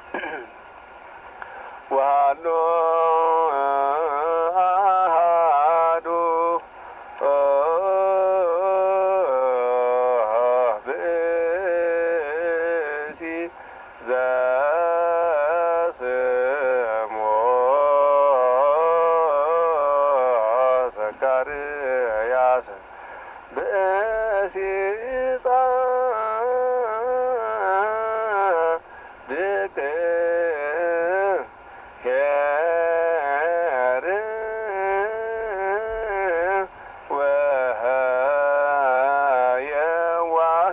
ወሃሎ አሐዱ ብእሲ ዘስሞ ዘካርያስ ብእሲ ጻድቅ ኄር ወየዋህ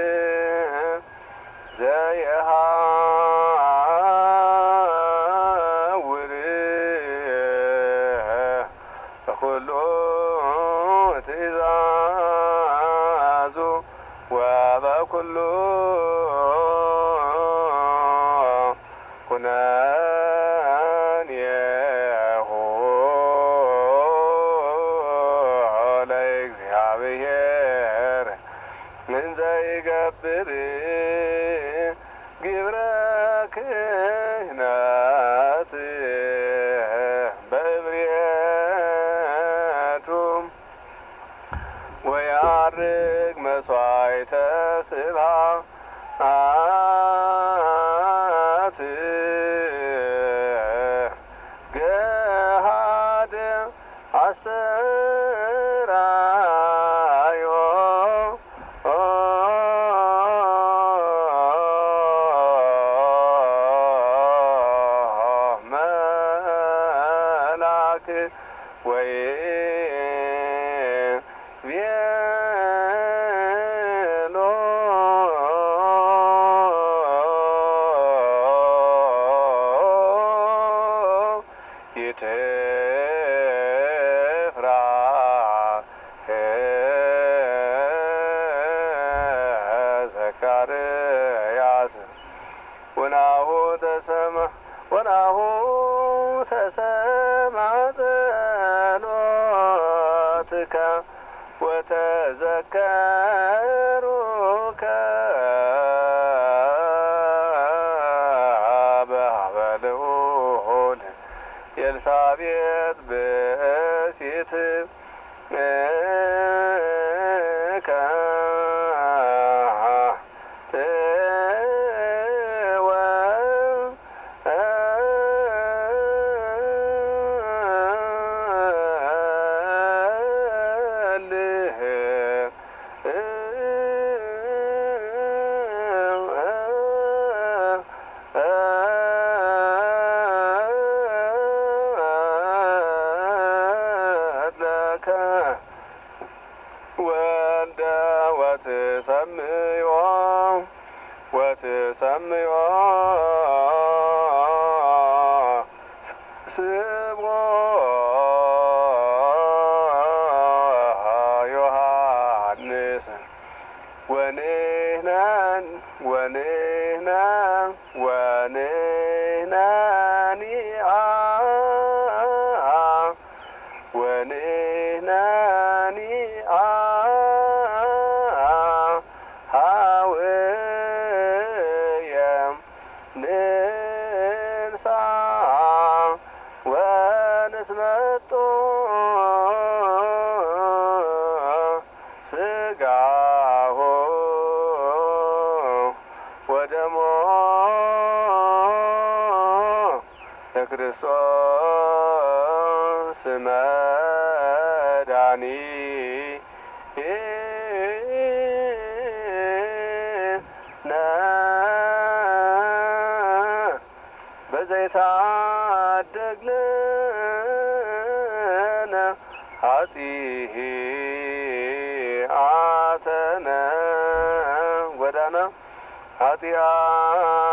ዘየሐውር በኩሉ ትእዛዙ ወበኩሉ ኩነኔሁ ለእግዚአብሔር እንዘ ይገብር ግብረ ክህነት በእብርየቱ ወያርግ መስዋዕተ ስብሐት ገሃደ አስተርአዮ መላክ ወይቤሎ ይትፍራህ ዘካርያስ ወናሁ ተሰማ ጸሎትከ ወተዘከሩከ በኀበ ልዑል ኤልሳቤጥ ብእሲት ወልደ ወትሰምዮ ስሞ ዮሐንስ ወንሕናኒ ኀውየ ንንሣ ወንትመጦ ሥጋሁ ወደሞ ለክርስቶስ መድኃኒነ በዘይታደግ ለነ ኃጢአተነ ጎዳና ኃጢአት